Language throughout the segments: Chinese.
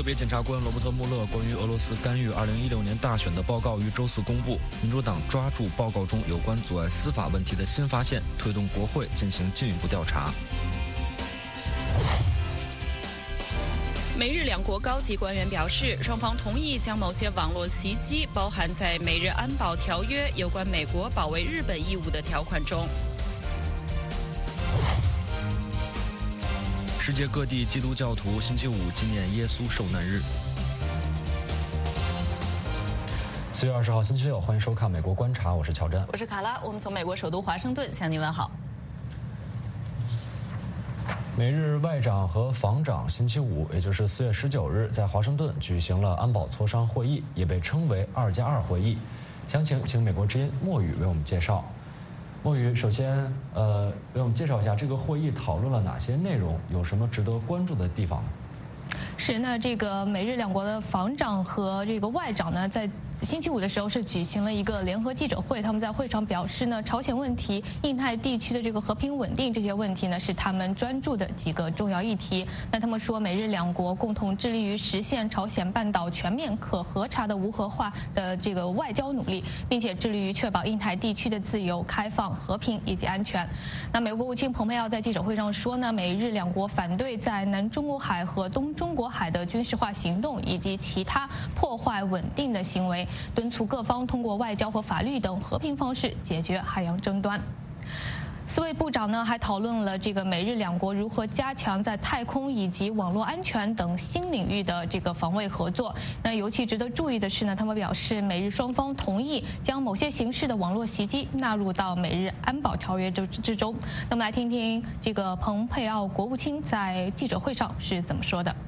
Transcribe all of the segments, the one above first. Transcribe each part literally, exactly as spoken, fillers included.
特别检察官罗伯特·穆勒关于俄罗斯干预二零一六年大选的报告于周四公布。民主党抓住报告中有关阻碍司法问题的新发现，推动国会进行进一步调查。 美日两国高级官员表示，双方同意将某些网络袭击包含在美日安保条约有关美国保卫日本义务的条款中。 世界各地基督教徒星期五纪念耶稣受难日。 四月二十号星期六，欢迎收看《美国观察》，我是乔詹， 我是卡拉，我们从美国首都华盛顿向您问好。 美日外长和防长星期五，也就是四月十九日，在华盛顿举行了安保磋商会议，也被称为“二加二会议”。详情请美国之音莫宇为我们介绍。莫宇，首先，呃，为我们介绍一下这个会议讨论了哪些内容，有什么值得关注的地方呢？ 是，那这个美日两国的防长和这个外长呢，在星期五的时候是举行了一个联合记者会，他们在会上表示呢，朝鲜问题、印太地区的这个和平稳定这些问题呢，是他们专注的几个重要议题。那他们说，美日两国共同致力于实现朝鲜半岛全面可核查的无核化的这个外交努力，并且致力于确保印太地区的自由、开放、和平以及安全。那美国国务卿蓬佩奥在记者会上说呢，美日两国反对在南中国海和东中国海的军事化行动以及其他破坏稳定的行为，敦促各方通过外交和法律等和平方式解决海洋争端。四位部长呢还讨论了这个美日两国如何加强在太空以及网络安全等新领域的这个防卫合作。那尤其值得注意的是呢，他们表示美日双方同意将某些形式的网络袭击纳入到美日安保条约之之中。那么来听听这个蓬佩奥国务卿在记者会上是怎么说的。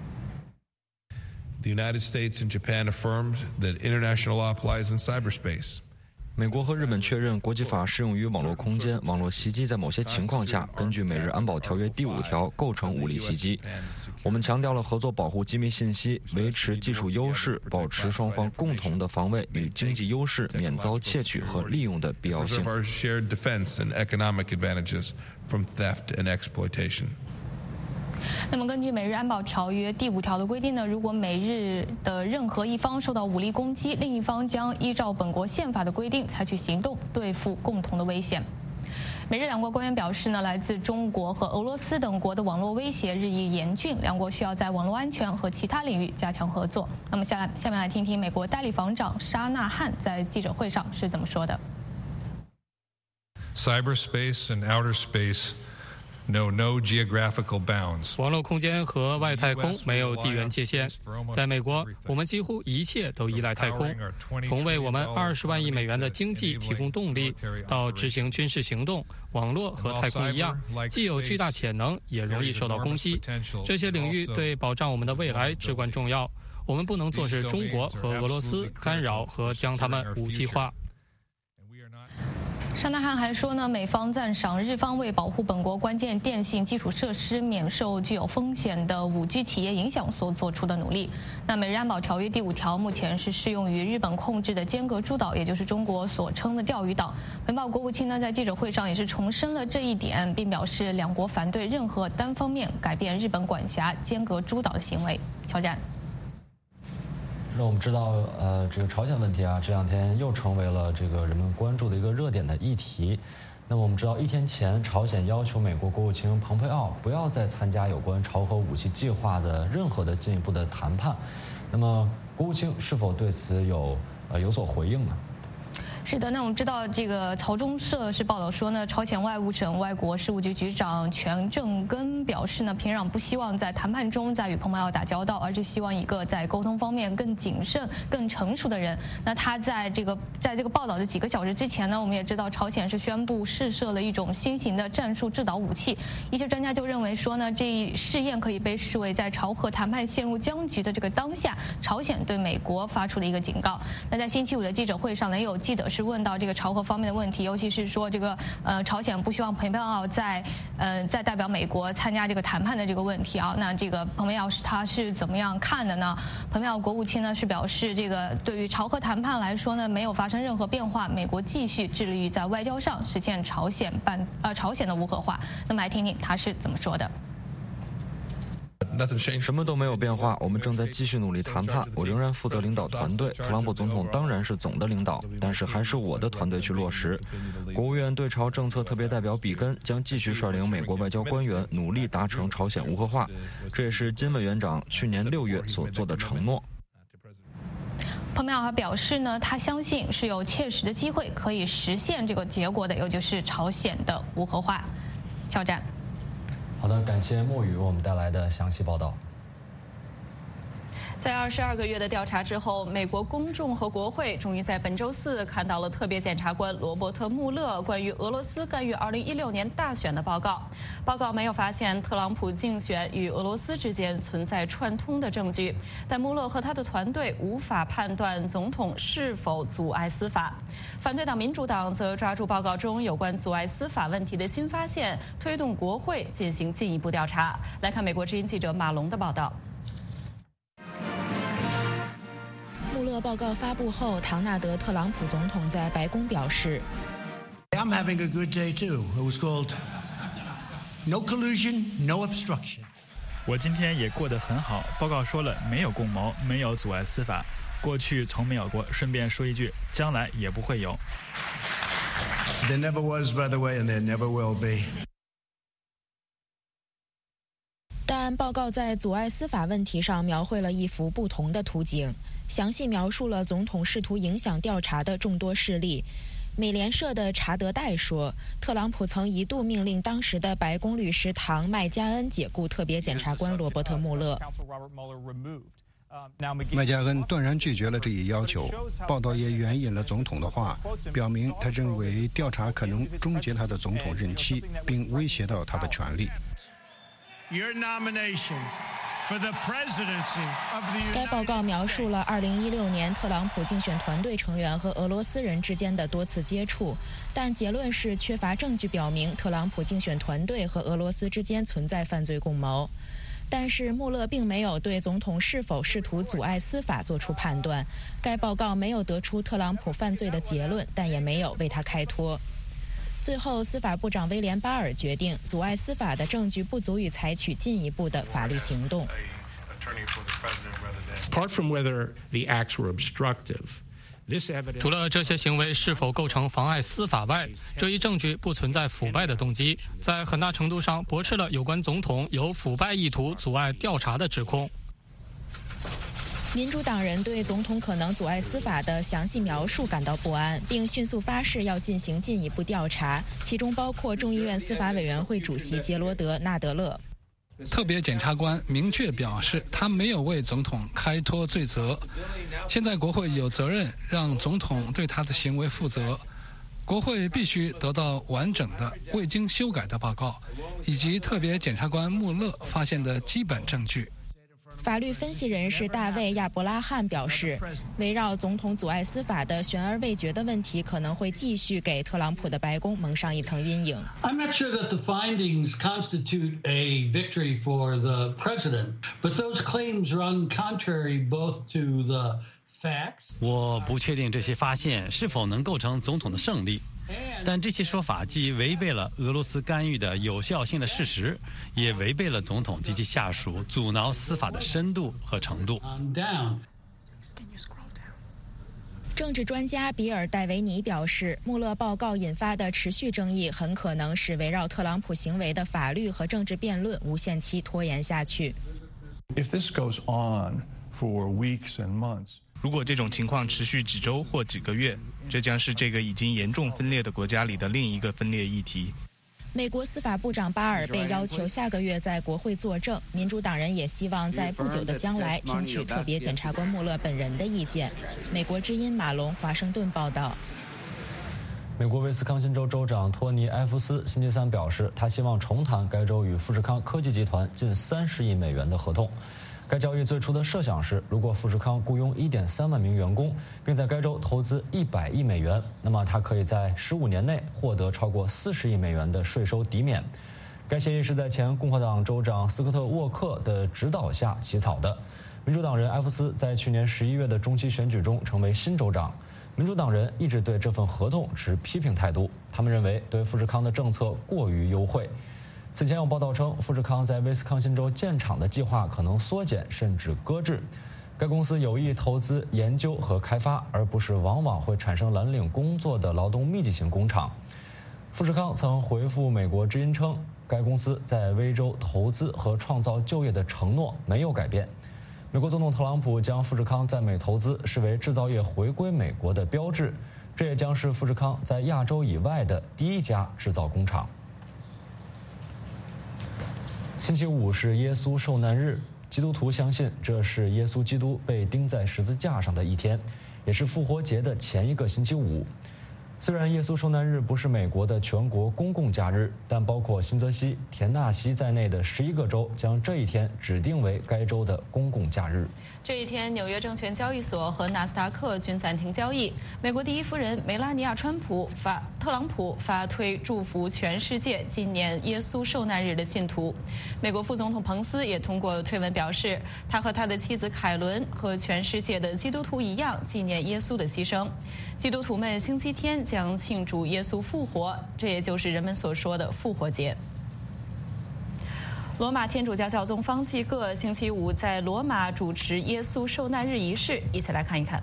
The United States and Japan affirmed that international law applies in cyberspace. 美国和日本确认国际法适用于网络空间，网络袭击在某些情况下根据美日安保条约第五条构成武力袭击。我们强调了合作保护机密信息、维持技术优势、保持双方共同的防卫与经济优势免遭窃取和利用的必要性。 Preserve our shared defense and economic advantages from theft and exploitation. 那么根据美日安保条约第五条的规定呢，如果美日的任何一方受到武力攻击，另一方将依照本国宪法的规定采取行动对付共同的危险。美日两国官员表示呢，来自中国和俄罗斯等国的网络威胁日益严峻，两国需要在网络安全和其他领域加强合作。那么下来下面来听听美国代理防长沙纳汉在记者会上是怎么说的。 Cyberspace and outer space.No, no geographical bounds. 网络空间和外太空没有地缘界限。在美国，我们几乎一切都依赖太空，从为我们二十万亿美元的经济提供动力，到执行军事行动，网络和太空一样，既有巨大潜能，也容易受到攻击。这些领域对保障我们的未来至关重要。我们不能坐视中国和俄罗斯干扰和将它们武器化。 沙纳汉还说呢，美方赞赏日方为保护本国关键电信基础设施免受具有风险的 五 G 企业影响所做出的努力。那美日安保条约第五条目前是适用于日本控制的尖阁诸岛，也就是中国所称的钓鱼岛。本报国务卿呢在记者会上也是重申了这一点，并表示两国反对任何单方面改变日本管辖尖阁诸岛的行为。乔战。 那我们知道，呃，这个朝鲜问题啊，这两天又成为了这个人们关注的一个热点的议题。那么我们知道，一天前，朝鲜要求美国国务卿蓬佩奥不要再参加有关朝核武器计划的任何的进一步的谈判。那么，国务卿是否对此有呃有所回应呢？ 是的，那我们知道，这个朝中社是报道说呢，朝鲜外务省外国事务局局长全正根表示呢，平壤不希望在谈判中再与蓬佩奥打交道，而是希望一个在沟通方面更谨慎、更成熟的人。那他在这个在这个报道的几个小时之前呢，我们也知道，朝鲜是宣布试射了一种新型的战术制导武器。一些专家就认为说呢，这一试验可以被视为在朝核谈判陷入僵局的这个当下，朝鲜对美国发出了一个警告。那在星期五的记者会上呢，也有记者是问到这个朝核方面的问题，尤其是说这个呃朝鲜不希望蓬佩奥再呃再代表美国参加这个谈判的这个问题啊。那这个蓬佩奥是他是怎么样看的呢？蓬佩奥国务卿呢是表示，这个对于朝核谈判来说呢，没有发生任何变化，美国继续致力于在外交上实现朝鲜半呃朝鲜的无核化。那么来听听他是怎么说的。 什么都没有变化，我们正在继续努力谈判。我仍然负责领导团队，特朗普总统当然是总的领导，但是还是我的团队去落实。国务院对朝政策特别代表比根将继续率领美国外交官员努力达成朝鲜无核化，这也是金委员长去年六月所做的承诺。 蓬佩奥还表示呢，他相信是有切实的机会可以实现这个结果的，也就是朝鲜的无核化。肖战。 好的，感谢莫宇为我们带来的详细报道。 在二十二个月的调查之后，美国公众和国会终于在本周四看到了特别检察官罗伯特·穆勒关于俄罗斯干预二零一六年大选的报告。报告没有发现特朗普竞选与俄罗斯之间存在串通的证据，但穆勒和他的团队无法判断总统是否阻碍司法。反对党民主党则抓住报告中有关阻碍司法问题的新发现，推动国会进行进一步调查。来看美国之音记者马龙的报道。 穆勒报告发布后，唐纳德·特朗普总统在白宫表示 I'm having a good day too. It was called No collusion, no obstruction. 我今天也过得很好。报告说了，没有共谋，没有阻碍司法，过去从没有过。顺便说一句，将来也不会有。 There never was, by the way, and there never will be. 但报告在阻碍司法问题上描绘了一幅不同的图景，详细描述了总统试图影响调查的众多事例。美联社的查德代说，特朗普曾一度命令当时的白宫律师唐麦加恩解雇特别检察官罗伯特·穆勒。 麦加恩断然拒绝了这一要求。报道也援引了总统的话，表明他认为调查可能终结他的总统任期，并威胁到他的权利。 Your nomination for the presidency of the United States. 该报告描述了二零一六年特朗普竞选团队成员和俄罗斯人之间的多次接触，但结论是缺乏证据表明特朗普竞选团队和俄罗斯之间存在犯罪共谋。但是穆勒并没有对总统是否试图阻碍司法做出判断。该报告没有得出特朗普犯罪的结论，但也没有为他开脱。最后，司法部长威廉·巴尔决定，阻碍司法的证据不足以采取进一步的法律行动。 Apart from whether the acts were obstructive, 除了这些行为是否构成妨碍司法外，这一证据不存在腐败的动机，在很大程度上驳斥了有关总统有腐败意图阻碍调查的指控。 民主党人对总统可能阻碍司法的详细描述感到不安，并迅速发誓要进行进一步调查，其中包括众议院司法委员会主席杰罗德·纳德勒。 特别检察官明确表示，他没有为总统开脱罪责。现在国会有责任让总统对他的行为负责。国会必须得到完整的、未经修改的报告，以及特别检察官穆勒发现的基本证据。 法律分析人士大卫·亚伯拉罕表示，围绕总统阻碍司法的悬而未决的问题可能会继续给特朗普的白宫蒙上一层阴影。 I'm not sure that the findings constitute a victory for the president, but those claims run contrary both to the facts. 我不确定这些发现是否能构成总统的胜利。但这些说法既违背了俄罗斯干预的有效性的事实，也违背了总统及其下属阻挠司法的深度和程度。 政治专家比尔·戴维尼表示，穆勒报告引发的持续争议很可能使围绕特朗普行为的法律和政治辩论无限期拖延下去。 If this goes on for weeks and months, 如果这种情况持续几周或几个月，这将是这个已经严重分裂的国家里的另一个分裂议题。 美国司法部长巴尔被要求下个月在国会作证，民主党人也希望在不久的将来听取特别检察官穆勒本人的意见。美国之音马龙华盛顿报道。 美国威斯康辛州州长托尼·埃夫斯星期三表示，他希望重谈该州与富士康科技集团近三十亿美元的合同。该交易最初的设想是，如果富士康雇佣 一点三万名员工，并在该州投资一百亿美元，那么他可以在十五年内获得超过四十亿美元的税收抵免。该协议是在前共和党州长斯科特·沃克的指导下起草的。民主党人埃夫斯在去年十一月的中期选举中成为新州长。民主党人一直对这份合同持批评态度，他们认为对富士康的政策过于优惠。 此前有报道称，富士康在威斯康辛州建厂的计划可能缩减甚至搁置。该公司有意投资研究和开发，而不是往往会产生蓝领工作的劳动密集型工厂。富士康曾回复美国之音称，该公司在威州投资和创造就业的承诺没有改变。美国总统特朗普将富士康在美投资视为制造业回归美国的标志，这也将是富士康在亚洲以外的第一家制造工厂。星期五是耶稣受难日，基督徒相信这是耶稣基督被钉在十字架上的一天，也是复活节的前一个星期五。虽然耶稣受难日不是美国的全国公共假日，但包括新泽西、田纳西在内的十一个州将这一天指定为该州的公共假日。 这一天，纽约证券交易所和纳斯达克均暂停交易。美国第一夫人梅拉尼亚·川普发特朗普发推祝福全世界纪念耶稣受难日的信徒。美国副总统彭斯也通过推文表示，他和他的妻子凯伦和全世界的基督徒一样纪念耶稣的牺牲。基督徒们星期天将庆祝耶稣复活，这也就是人们所说的复活节。罗马天主教教宗方济各星期五在罗马主持耶稣受难日仪式，一起来看一看。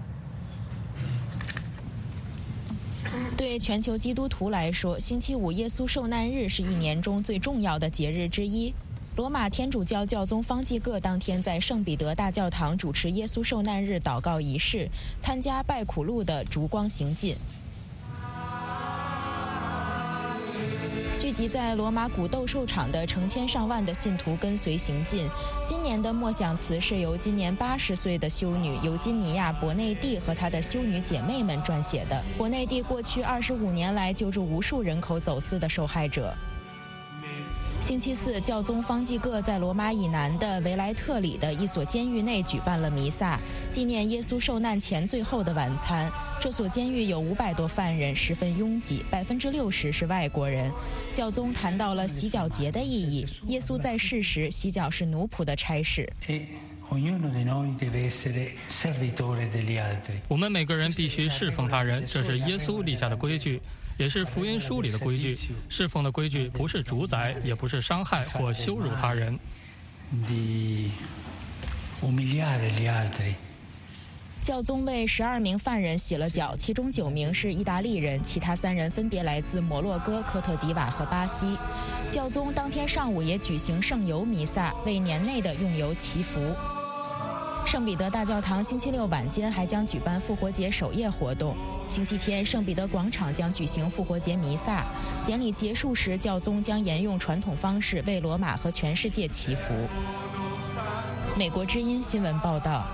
对全球基督徒来说，星期五耶稣受难日是一年中最重要的节日之一。罗马天主教教宗方济各当天在圣彼得大教堂主持耶稣受难日祷告仪式，参加拜苦路的烛光行进。聚集在罗马古斗兽场的成千上万的信徒跟随行进。今年的默想词是由今年八十岁的修女尤金尼亚·博内蒂和她的修女姐妹们撰写的。博内蒂过去二十五年来救助无数人口走私的受害者。星期四，教宗方济各在罗马以南的维莱特里的一所监狱内举办了弥撒，纪念耶稣受难前最后的晚餐。这所监狱有五百多犯人，十分拥挤，百分之六十是外国人。教宗谈到了洗脚节的意义，耶稣在世时，洗脚是奴仆的差事。 我们每个人必须侍奉他人，这是耶稣立下的规矩，也是福音书里的规矩。侍奉的规矩不是主宰，也不是伤害或羞辱他人。 教宗为十二名犯人洗了脚，其中九名是意大利人，其他三人分别来自摩洛哥、科特迪瓦和巴西。教宗当天上午也举行圣油弥撒，为年内的用油祈福。圣彼得大教堂星期六晚间还将举办复活节守夜活动。星期天，圣彼得广场将举行复活节弥撒。典礼结束时，教宗将沿用传统方式为罗马和全世界祈福。美国之音新闻报道。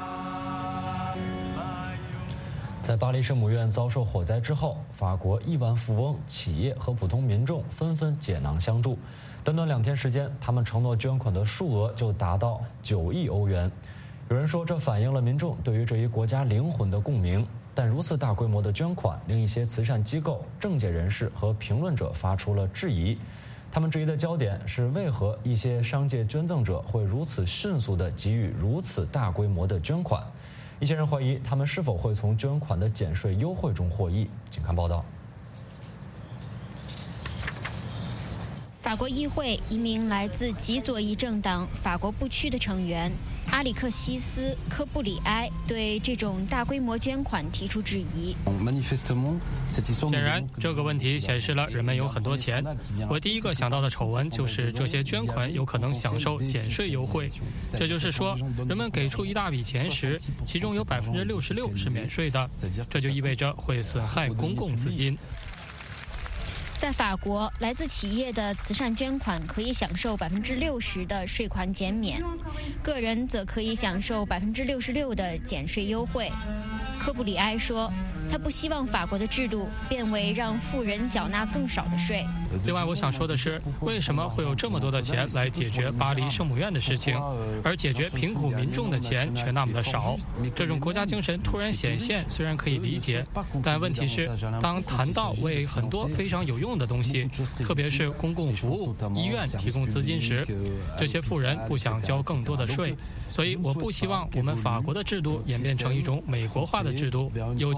在巴黎圣母院遭受火灾之后，法国亿万富翁、企业和普通民众纷纷解囊相助。短短两天时间，他们承诺捐款的数额就达到九亿欧元。有人说，这反映了民众对于这一国家灵魂的共鸣。但如此大规模的捐款，令一些慈善机构、政界人士和评论者发出了质疑。他们质疑的焦点是，为何一些商界捐赠者会如此迅速地给予如此大规模的捐款？一些人怀疑，他们是否会从捐款的减税优惠中获益？请看报道。 法国议会一名来自极左翼政党法国不区的成员阿里克西斯·科布里埃对这种大规模捐款提出质疑。 显然，这个问题显示了人们有很多钱。我第一个想到的丑闻就是这些捐款有可能享受减税优惠，这就是说，人们给出一大笔钱时，其中有百分之六十六是免税的，这就意味着会损害公共资金。 在法国，来自企业的慈善捐款可以享受百分之六十的税款减免，个人则可以享受百分之六十六的减税优惠。科布里埃说，他不希望法国的制度变为让富人缴纳更少的税。 另外，我想说的是，为什么会有这么多的钱来解决巴黎圣母院的事情，而解决贫苦民众的钱却那么的少？这种国家精神突然显现，虽然可以理解，但问题是，当谈到为很多非常有用的东西，特别是公共服务、医院提供资金时，这些富人不想交更多的税。所以，我不希望我们法国的制度演变成一种美国化的制度，有钱人交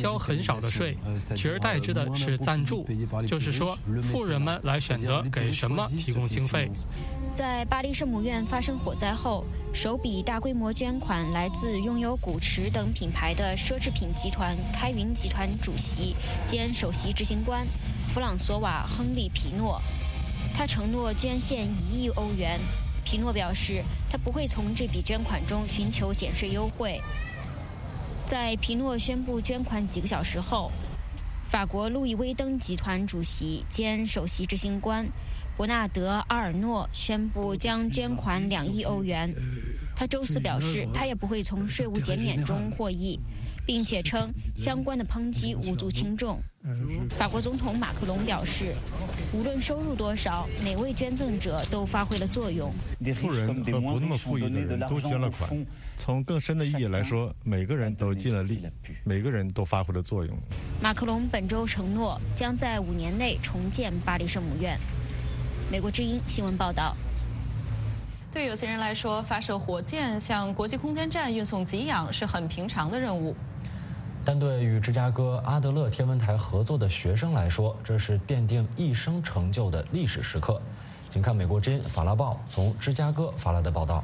交很少的税，取而代之的是赞助，就是说富人们来选择给什么提供经费。 在巴黎圣母院发生火灾后，首笔大规模捐款来自拥有古驰等品牌的奢侈品集团开云集团主席兼首席执行官弗朗索瓦·亨利·皮诺。他承诺捐献一亿欧元。皮诺表示，他不会从这笔捐款中寻求减税优惠。在皮诺宣布捐款几个小时后，法国路易威登集团主席兼首席执行官伯纳德·阿尔诺宣布将捐款两亿欧元。他周四表示，他也不会从税务减免中获益，并且称相关的抨击无足轻重。法国总统马克龙表示，无论收入多少，每位捐赠者都发挥了作用。 富人和不那么富裕的人都捐了款，从更深的意义来说，每个人都尽了力，每个人都发挥了作用。 马克龙本周承诺将在五年内重建巴黎圣母院。美国之音新闻报道。 对有些人来说，发射火箭向国际空间站运送给养是很平常的任务。 但对与芝加哥阿德勒天文台合作的学生来说，这是奠定一生成就的历史时刻。请看美国之音法拉报从芝加哥发来的报道。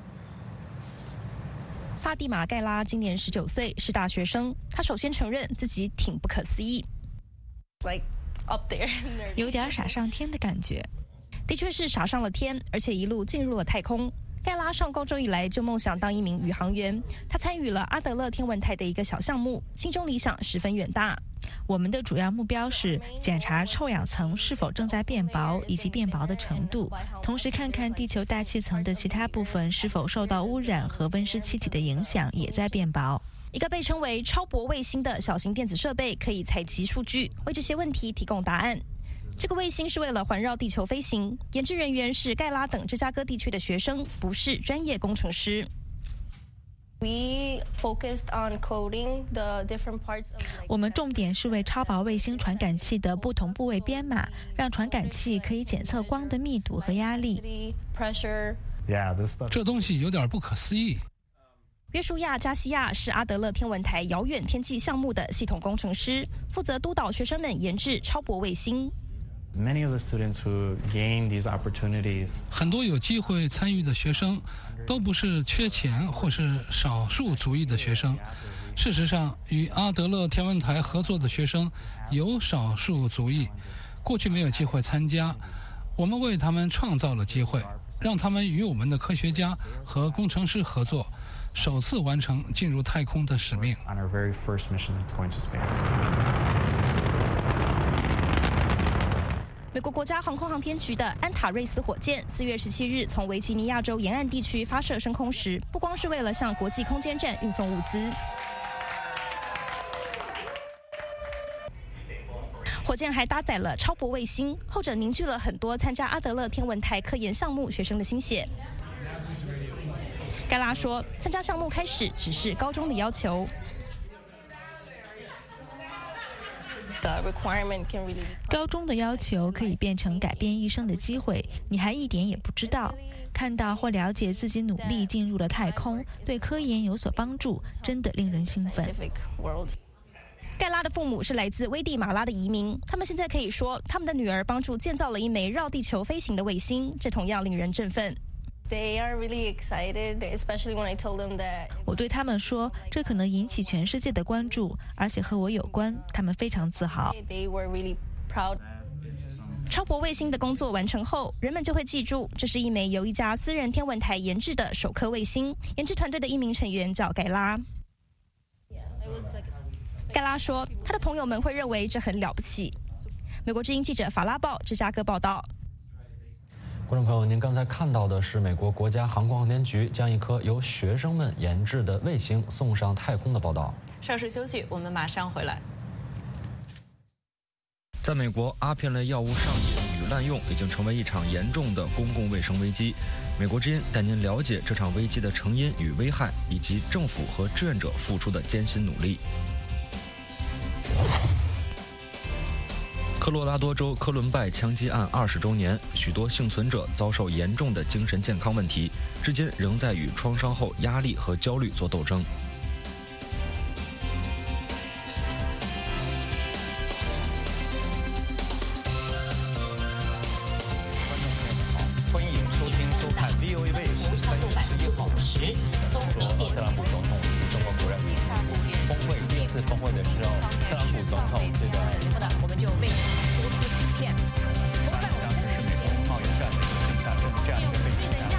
法蒂玛·盖拉今年十九岁，是大学生。他首先承认自己挺不可思议， like up there 有点傻上天的感觉。的确是傻上了天，而且一路进入了太空。盖拉上高中以来就梦想当一名宇航员，他参与了阿德勒天文台的一个小项目，心中理想十分远大。 我们的主要目标是检查臭氧层是否正在变薄以及变薄的程度，同时看看地球大气层的其他部分是否受到污染和温室气体的影响也在变薄。 一个被称为超薄卫星的小型电子设备可以采集数据，为这些问题提供答案。这个卫星是为了环绕地球飞行，研制人员是盖拉等芝加哥地区的学生，不是专业工程师。 We focused on coding the different parts of like 我们重点是为超薄卫星传感器的不同部位编码，让传感器可以检测光的密度和压力。 这东西有点不可思议。 约书亚·加西亚是阿德勒天文台遥远天际项目的系统工程师，负责督导学生们研制超薄卫星。 Many of the students who gain these opportunities 很多有机会参与的学生都不是缺钱或是少数族裔的学生。事实上，与阿德勒天文台合作的学生有少数族裔，过去没有机会参加，我们为他们创造了机会，让他们与我们的科学家和工程师合作，首次完成进入太空的使命。 on our very first mission that's going to space. 美国国家航空航天局的安塔瑞斯火箭四月十七日从维吉尼亚州沿岸地区发射升空时，不光是为了向国际空间站运送物资，火箭还搭载了超薄卫星，后者凝聚了很多参加阿德勒天文台科研项目学生的心血。盖拉说，参加项目开始只是高中的要求。 高中的要求可以变成改变一生的机会，你还一点也不知道。看到或了解自己努力进入了太空，对科研有所帮助，真的令人兴奋。 盖拉的父母是来自危地马拉的移民，他们现在可以说，他们的女儿帮助建造了一枚绕地球飞行的卫星，这同样令人振奋。 They are really excited, especially when I told them that. 我对他们说，这可能引起全世界的关注，而且和我有关，他们非常自豪。 They were really proud. 超薄卫星的工作完成后，人们就会记住，这是一枚由一家私人天文台研制的首颗卫星。研制团队的一名成员叫盖拉。盖拉说，他的朋友们会认为这很了不起。美国之音记者法拉报芝加哥报道。 观众朋友，您刚才看到的是美国国家航空航天局将一颗由学生们研制的卫星送上太空的报道。 稍事休息，我们马上回来。 在美国，阿片类药物上瘾与滥用已经成为一场严重的公共卫生危机。美国之音带您了解这场危机的成因与危害，以及政府和志愿者付出的艰辛努力。科罗拉多州科伦拜枪击案二十周年，许多幸存者遭受严重的精神健康问题，至今仍在与创伤后压力和焦虑做斗争。 总统这个节目呢，我们就为您播出此片。不过在我们的之前， 贸易战打正这样一个背景下，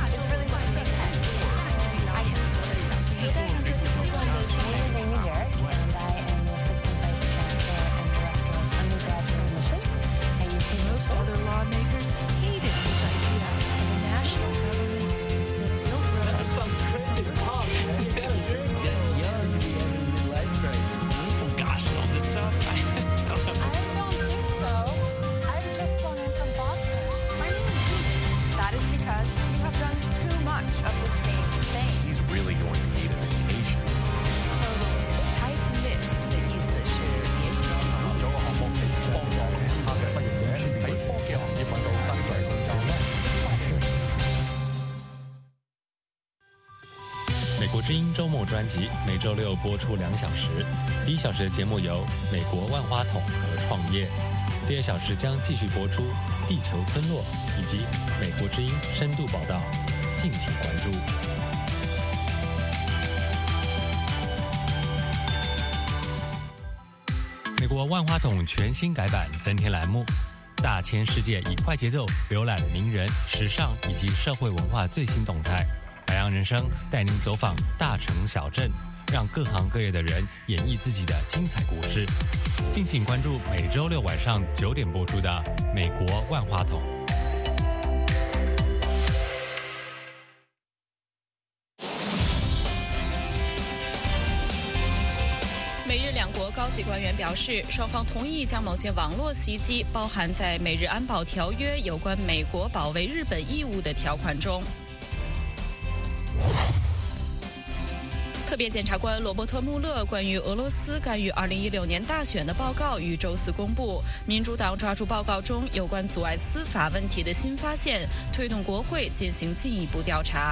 有带上这些活动的学员的 leader and I am the assistant vice chancellor and director of undergraduate admissions. And you see most other lawmakers hated this idea of a national government that built roads. That's some crazy talk. You gotta drink that young to be in the midlife crisis. Gosh, all this stuff. I don't think so. I've just flown in from Boston. My name is Eve. That is because you have done too much of the same thing. He's really going to need a vacation. Tight knit 的意思是别起劲。 做個項目幫助其他嘅失業者喺科技行業揾到新嘅工作。 美國之音周末專輯每週六播出兩小時，第一小時的節目由美國萬花筒和創業，第二小時將繼續播出地球村落以及美國之音深度報道，敬請關注。美國萬花筒全新改版增添欄目，大千世界以快節奏瀏覽名人、時尚以及社會文化最新動態。海洋人生帶您走訪大城小鎮，讓各行各業的人演繹自己的精彩故事。敬請關注每周六晚上九點播出的《美國萬花筒》。 美日两国高级官员表示，双方同意将某些网络袭击包含在美日安保条约有关美国保卫日本义务的条款中。特别检察官罗伯特·穆勒关于俄罗斯干预二零一六年大选的报告于周四公布。民主党抓住报告中有关阻碍司法问题的新发现，推动国会进行进一步调查。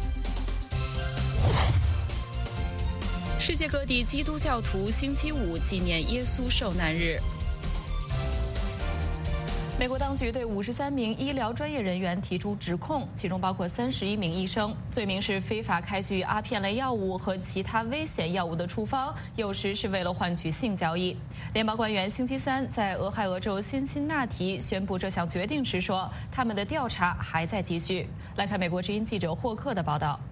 世界各地基督教徒星期五纪念耶稣受难日。美国当局对五十三名医疗专业人员提出指控，其中包括三十一名医生，罪名是非法开具阿片类药物和其他危险药物的处方，有时是为了换取性交易。联邦官员星期三在俄亥俄州辛辛那提宣布这项决定时说，他们的调查还在继续。来看美国之音记者霍克的报道。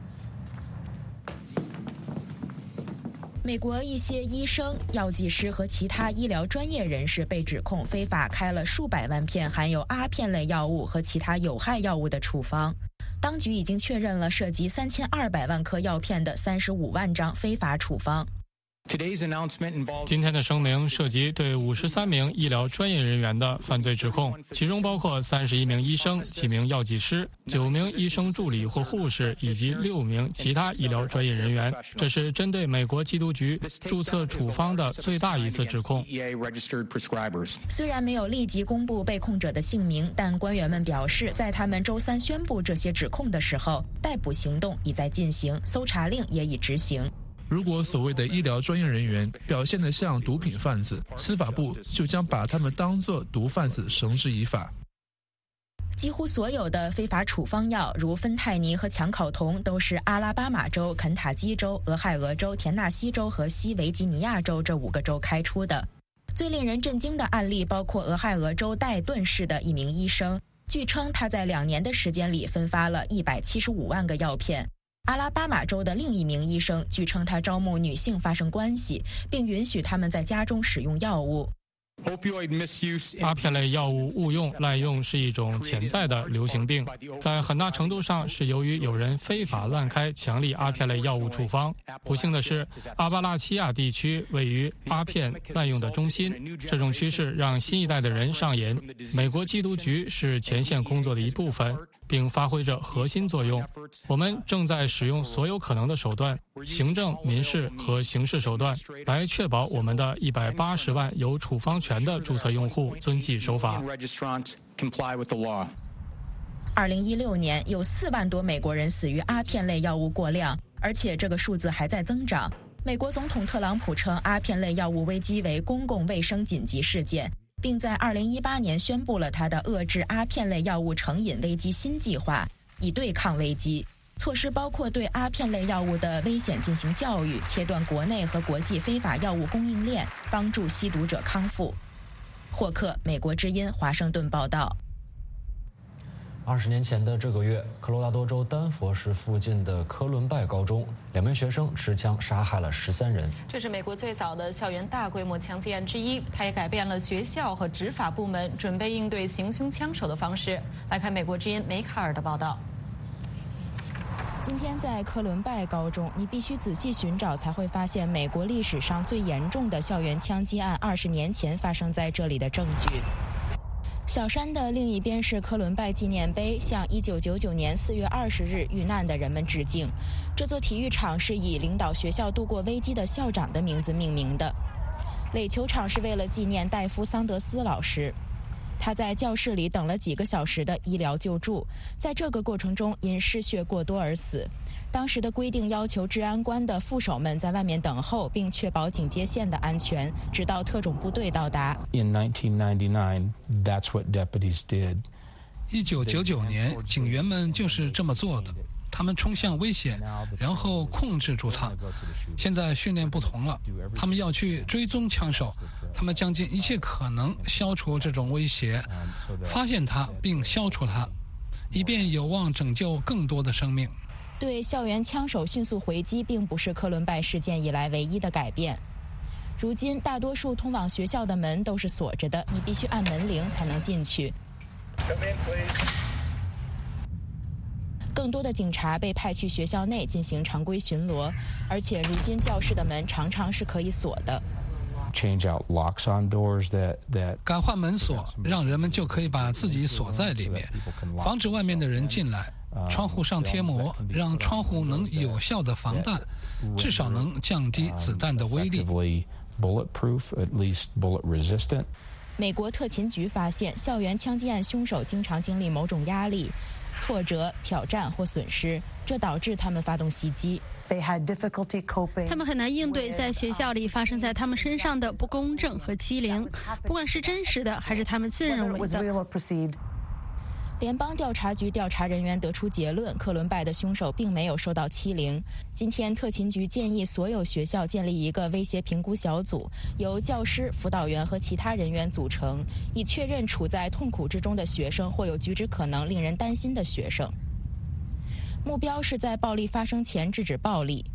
美国一些医生、药剂师和其他医疗专业人士被指控非法开了数百万片含有阿片类药物和其他有害药物的处方。当局已经确认了涉及三千二百万颗药片的三十五万张非法处方。 今天的声明涉及对五十三名医疗专业人员的犯罪指控，其中包括三十一名医生、七名药剂师、九名医生助理或护士以及六名其他医疗专业人员。这是针对美国缉毒局注册处方的最大一次指控。 虽然没有立即公布被控者的姓名，但官员们表示，在他们周三宣布这些指控的时候，逮捕行动已在进行，搜查令也已执行。 如果所谓的医疗专业人员表现得像毒品贩子，司法部就将把他们当作毒贩子绳之以法。 几乎所有的非法处方药，如芬太尼和羟考酮，都是阿拉巴马州、肯塔基州、俄亥俄州、田纳西州和西维吉尼亚州这五个州开出的。最令人震惊的案例包括俄亥俄州戴顿市的一名医生，据称他在两年的时间里分发了一百七十五万个药片。阿拉巴马州的另一名医生据称他招募女性发生关系，并允许他们在家中使用药物。 阿片类药物误用、滥用是一种潜在的流行病，在很大程度上是由于有人非法滥开强力阿片类药物处方。不幸的是，阿巴拉契亚地区位于阿片滥用的中心，这种趋势让新一代的人上瘾。美国缉毒局是前线工作的一部分，并发挥着核心作用。我们正在使用所有可能的手段，行政、民事和刑事手段，来确保我们的一百八十万有处方权的注册用户遵纪守法。 二零一六年，有四万多美国人死于阿片类药物过量，而且这个数字还在增长。美国总统特朗普称阿片类药物危机为公共卫生紧急事件，并在二零一八年宣布了他的遏制阿片类药物成瘾危机新计划，以对抗危机。 措施包括对阿片类药物的危险进行教育，切断国内和国际非法药物供应链，帮助吸毒者康复。霍克，美国之音，华盛顿报道。 二十年前的这个月，科罗拉多州丹佛市附近的科伦拜高中，两名学生持枪杀害了十三人。 这是美国最早的校园大规模枪击案之一，它也改变了学校和执法部门准备应对行凶枪手的方式。来看美国之音梅卡尔的报道。 今天在科伦拜高中，你必须仔细寻找才会发现美国历史上最严重的校园枪击案二十年前发生在这里的证据。小山的另一边是科伦拜纪念碑，向一九九九年四月二十日遇难的人们致敬。这座体育场是以领导学校度过危机的校长的名字命名的。垒球场是为了纪念戴夫·桑德斯老师。他在教室里等了几个小时的医疗救助，在这个过程中因失血过多而死。当时的规定要求治安官的副手们在外面等候，并确保警戒线的安全，直到特种部队到达。 In nineteen ninety-nine, that's what deputies did. 一九九九年，警员们就是这么做的。他们冲向危险，然后控制住他。现在训练不同了，他们要去追踪枪手，他们将尽一切可能消除这种威胁，发现他并消除他，以便有望拯救更多的生命。 对校园枪手迅速回击并不是科伦拜事件以来唯一的改变。如今，大多数通往学校的门都是锁着的，你必须按门铃才能进去。 Come in, please. 更多的警察被派去学校内进行常规巡逻，而且如今教室的门常常是可以锁的。 Change out locks on doors that that 改换门锁，让人们就可以把自己锁在里面，防止外面的人进来。窗户上贴膜，让窗户能有效的防弹，至少能降低子弹的威力。 Bulletproof, at least bullet resistant. 美国特勤局发现，校园枪击案凶手经常经历某种压力、挫折、挑战或损失，这导致他们发动袭击。 他们很难应对在学校里发生在他们身上的不公正和欺凌，不管是真实的还是他们自认为的。 联邦调查局调查人员得出结论，科伦拜的凶手并没有受到欺凌。今天，特勤局建议所有学校建立一个威胁评估小组，由教师、辅导员和其他人员组成，以确认处在痛苦之中的学生或有举止可能令人担心的学生。目标是在暴力发生前制止暴力。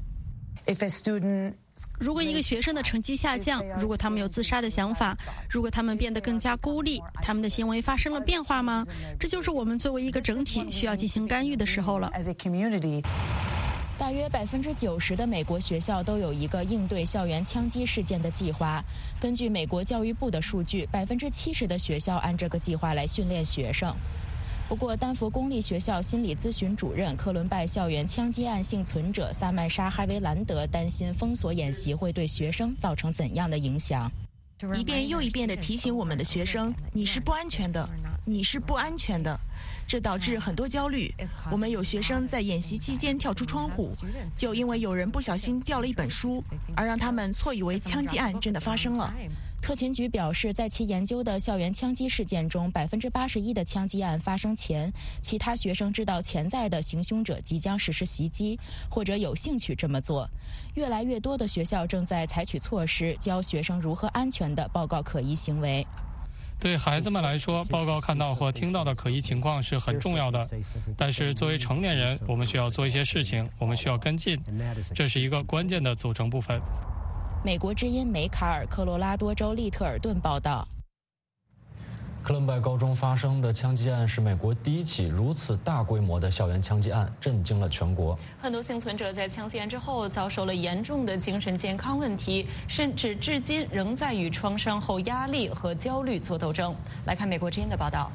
如果一个学生的成绩下降，如果他们有自杀的想法，如果他们变得更加孤立，他们的行为发生了变化吗？这就是我们作为一个整体需要进行干预的时候了。 大约百分之九十的美国学校都有一个应对校园枪击事件的计划。根据美国教育部的数据，百分之七十的学校按这个计划来训练学生。不过，丹佛公立学校心理咨询主任、科伦拜校园枪击案幸存者萨曼莎·哈维兰德担心封锁演习会对学生造成怎样的影响？ 一遍又一遍地提醒我们的学生，你是不安全的，你是不安全的，这导致很多焦虑。我们有学生在演习期间跳出窗户，就因为有人不小心掉了一本书，而让他们错以为枪击案真的发生了。 特勤局表示，在其研究的校园枪击事件中，百分之八十一的枪击案发生前，其他学生知道潜在的行凶者即将实施袭击，或者有兴趣这么做。越来越多的学校正在采取措施，教学生如何安全地报告可疑行为。 对孩子们来说，报告看到或听到的可疑情况是很重要的。但是作为成年人，我们需要做一些事情，我们需要跟进，这是一个关键的组成部分。 美国之音梅卡尔，科罗拉多州利特尔顿报道。 科伦拜高中发生的枪击案是美国第一起如此大规模的校园枪击案，震惊了全国。 很多幸存者在枪击案之后遭受了严重的精神健康问题，甚至至今仍在与创伤后压力和焦虑做斗争。来看美国之音的报道。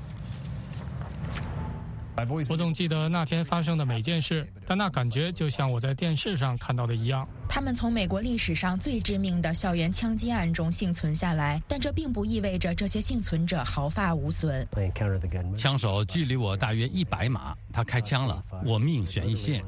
我总记得那天发生的每件事，但那感觉就像我在电视上看到的一样。 他们从美国历史上最致命的校园枪击案中幸存下来，但这并不意味着这些幸存者毫发无损。 枪手距离我大约一百码，他开枪了，我命悬一线。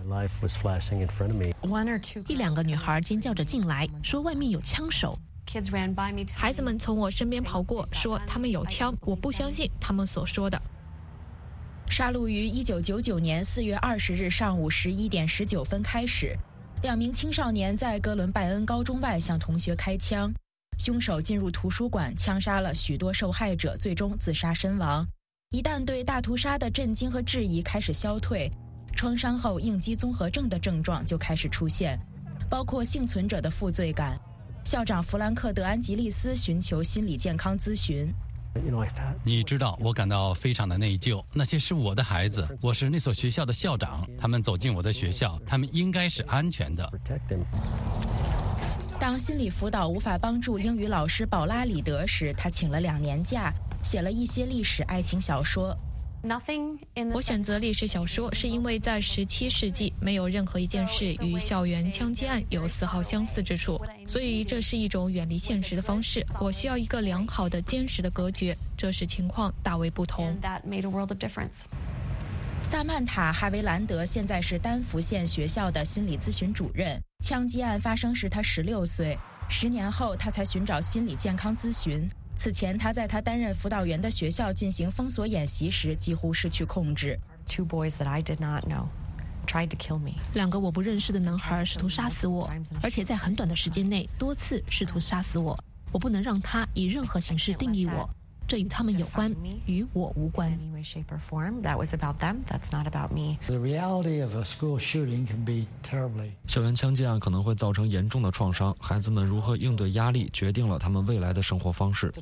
一两个女孩尖叫着进来，说外面有枪手。 孩子们从我身边跑过，说他们有枪，我不相信他们所说的。 杀戮于一九九九年四月二十日上午十一点十九分开始，两名青少年在哥伦拜恩高中外向同学开枪，凶手进入图书馆枪杀了许多受害者，最终自杀身亡。一旦对大屠杀的震惊和质疑开始消退，创伤后应激综合症的症状就开始出现，包括幸存者的负罪感。校长弗兰克·德安吉利斯寻求心理健康咨询。 你知道，我感到非常的内疚。那些是我的孩子，我是那所学校的校长，他们走进我的学校，他们应该是安全的。 当心理辅导无法帮助英语老师宝拉里德时，他请了两年假，写了一些历史爱情小说。 我选择历史小说是因为在十七世纪没有任何一件事与校园枪击案有丝毫相似之处，所以这是一种远离现实的方式。我需要一个良好的坚实的隔绝，这使情况大为不同。 萨曼塔·哈维兰德现在是丹佛县学校的心理咨询主任。枪击案发生时他十六岁，十年后他才寻找心理健康咨询。此前他在他担任辅导员的学校进行封锁演习时几乎失去控制。 两个我不认识的男孩试图杀死我，而且在很短的时间内多次试图杀死我。我不能让他以任何形式定义我，这与他们有关，与我无关。 校园枪击案可能会造成严重的创伤，孩子们如何应对压力，决定了他们未来的生活方式。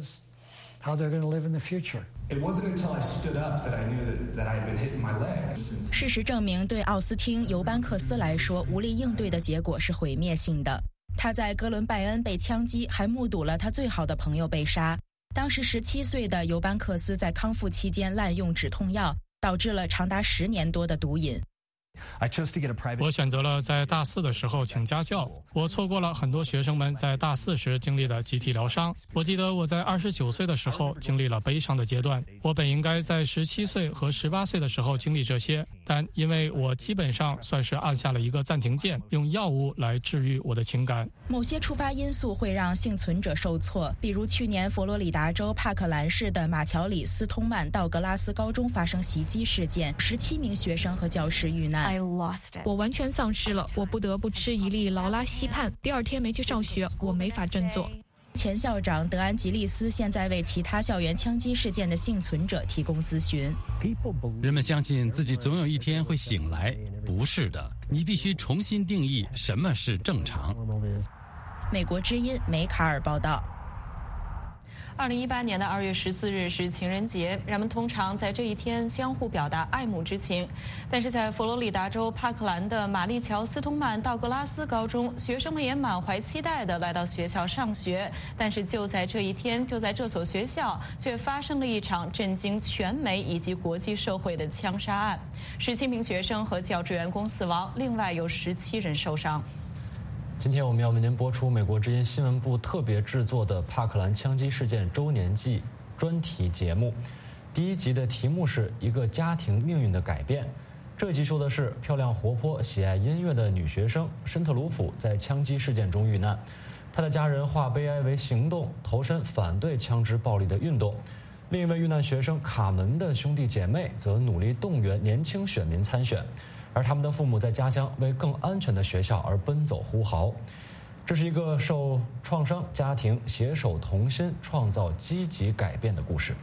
事实证明，对奥斯汀·尤班克斯来说，无力应对的结果是毁灭性的。他在哥伦拜恩被枪击，还目睹了他最好的朋友被杀。当时十七岁的尤班克斯在康复期间滥用止痛药，导致了长达十年多的毒瘾。 我选择了在大四的时候请家教，我错过了很多学生们在大四时经历的集体疗伤。我记得我在二十九岁的时候经历了悲伤的阶段，我本应该在十七岁和十八岁的时候经历这些，但因为我基本上算是按下了一个暂停键，用药物来治愈我的情感。 某些触发因素会让幸存者受挫，比如去年佛罗里达州帕克兰市的马乔里斯通曼道格拉斯高中发生袭击事件，十七名学生和教师遇难。 我完全丧失了，我不得不吃一粒劳拉西泮。第二天没去上学，我没法振作。 前校长德安吉利斯现在为其他校园枪击事件的幸存者提供咨询。 人们相信自己总有一天会醒来，不是的，你必须重新定义什么是正常。 美国之音梅卡尔报道。 二零一八年的二月十四日是情人节，人们通常在这一天相互表达爱慕之情。但是在佛罗里达州帕克兰的玛丽乔斯通曼道格拉斯高中，学生们也满怀期待地来到学校上学。但是就在这一天，就在这所学校，却发生了一场震惊全美以及国际社会的枪杀案，十七名学生和教职员工死亡，另外有十七人受伤。 今天我们要为您播出美国之音新闻部特别制作的帕克兰枪击事件周年祭专题节目。第一集的题目是一个家庭命运的改变。这集说的是漂亮活泼喜爱音乐的女学生申特鲁普在枪击事件中遇难，她的家人化悲哀为行动，投身反对枪支暴力的运动。另一位遇难学生卡门的兄弟姐妹则努力动员年轻选民参选，而他们的父母在家乡为更安全的学校而奔走呼号。这是一个受创伤家庭携手同心创造积极改变的故事。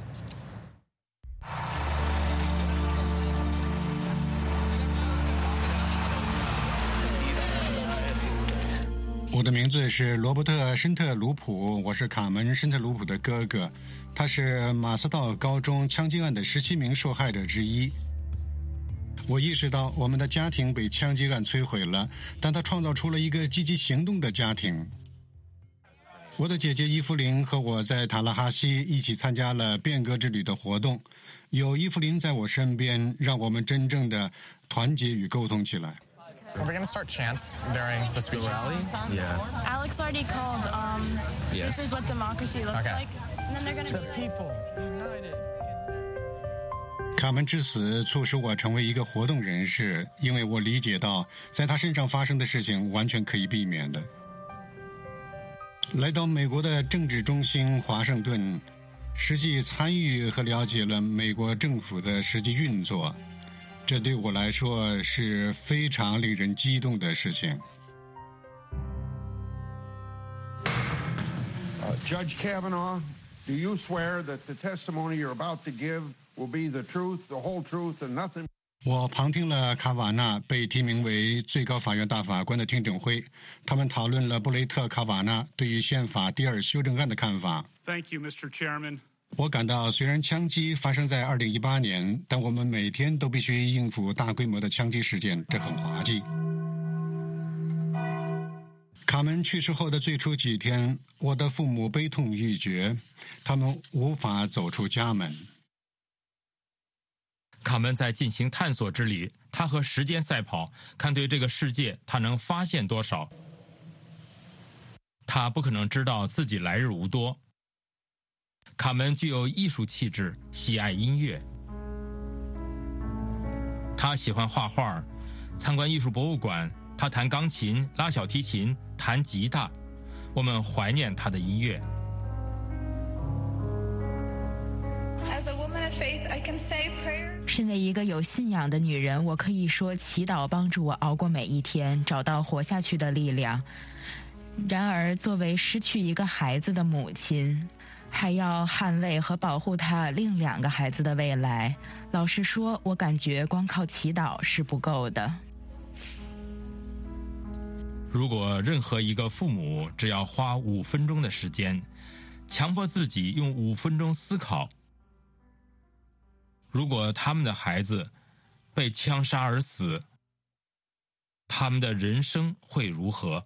我的名字是罗伯特·申特鲁普，我是卡门·申特鲁普的哥哥，他是马斯道高中枪击案的十七名受害者之一。我意识到我们的家庭被枪击案摧毁了，但他创造出了一个积极行动的家庭。我的姐姐伊芙琳和我在塔拉哈西一起参加了变革之旅的活动，有伊芙琳在我身边，让我们真正的团结与沟通起来。 Are we going to start chants during the speeches? The rally? Yeah. Alex already called, um, yes. This is what democracy looks okay. like. And then they're going to... The people united. 卡门之死促使我成为一个活动人士，因为我理解到在他身上发生的事情完全可以避免的。来到美国的政治中心华盛顿， 实际参与和了解了美国政府的实际运作，这对我来说是非常令人激动的事情。 Uh, Judge Kavanaugh, do you swear that the testimony you're about to give will be the truth, the whole truth, and nothing? 我旁听了卡瓦纳被提名为最高法院大法官的听证会，他们讨论了布雷特·卡瓦纳对于宪法第二修正案的看法。 Thank you, Mister Chairman. 我感到，虽然枪击发生在二零一八年，但我们每天都必须应付大规模的枪击事件，这很滑稽。卡门去世后的最初几天，我的父母悲痛欲绝，他们无法走出家门。 卡门在进行探索之旅，他和时间赛跑，看对这个世界他能发现多少。他不可能知道自己来日无多。卡门具有艺术气质，喜爱音乐。他喜欢画画，参观艺术博物馆。他弹钢琴、拉小提琴、弹吉他。我们怀念他的音乐。 身为一个有信仰的女人，我可以说祈祷帮助我熬过每一天，找到活下去的力量。然而，作为失去一个孩子的母亲，还要捍卫和保护他另两个孩子的未来，老实说，我感觉光靠祈祷是不够的。 如果任何一个父母只要花五分钟的时间，强迫自己用五分钟思考，如果他们的孩子被枪杀而死，他们的人生会如何？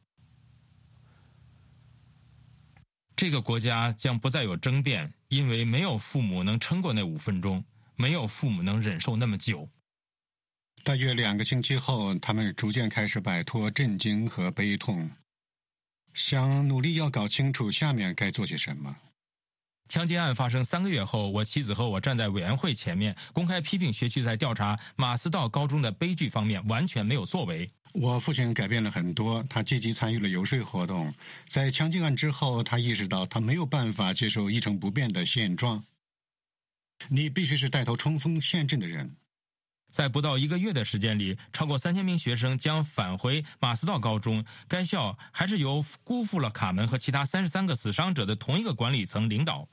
这个国家将不再有争辩，因为没有父母能撑过那五分钟，没有父母能忍受那么久。 大约两个星期后，他们逐渐开始摆脱震惊和悲痛，想努力要搞清楚下面该做些什么。 枪击案发生三个月后，我妻子和我站在委员会前面，公开批评学区在调查马斯道高中的悲剧方面完全没有作为。 我父亲改变了很多，他积极参与了游说活动。在枪击案之后，他意识到他没有办法接受一成不变的现状。你必须是带头冲锋陷阵的人。 在不到一个月的时间里，超过三千名学生将返回马斯道高中。该校还是由辜负了卡门和其他三十三个死伤者的同一个管理层领导。